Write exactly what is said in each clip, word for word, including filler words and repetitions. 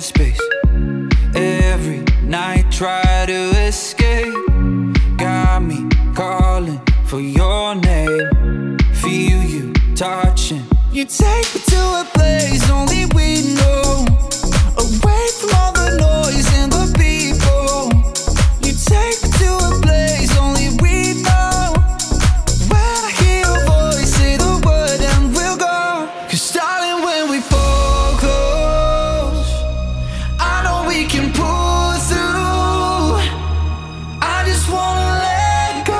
space. Every night try to escape. Got me calling for your name. Feel you touching. You take me to a place only we know. Away from all the noise and the people. You take me to a place only we know. When I hear your voice, say the word and we'll go. 'Cause darling, when we fall close, I know we can pull through. I just wanna let go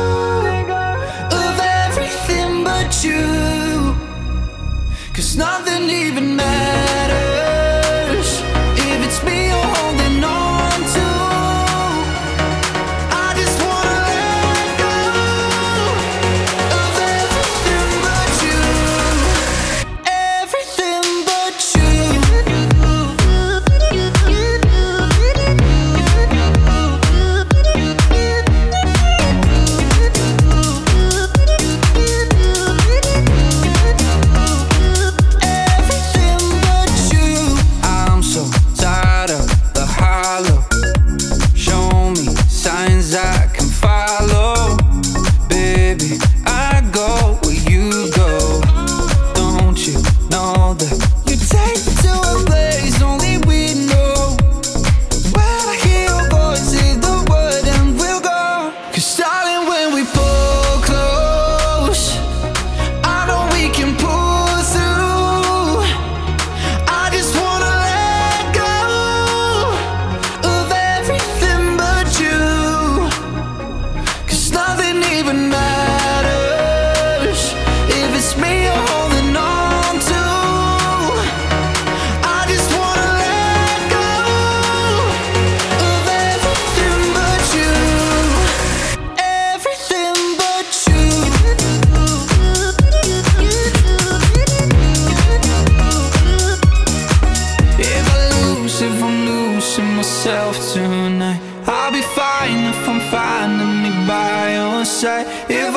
of everything but you. 'Cause nothing even matters if it's me you're holding on to. I just wanna let go of everything but you. Everything but you. I'm so tired of the hollow. Show me signs I can follow. Baby, I go where you go. Don't you know that you take me to a place only we know. When I hear your voice, say the word and we'll go. 'Cause darling, when we pull close, I know we can pull through. I just wanna let go of everything but you. 'Cause nothing even matters if it's me you're holding on to. I just wanna let go of everything but you. Everything but you. If I lose, if I'm losing myself tonight, I'll be fine if I'm finding me by your side. If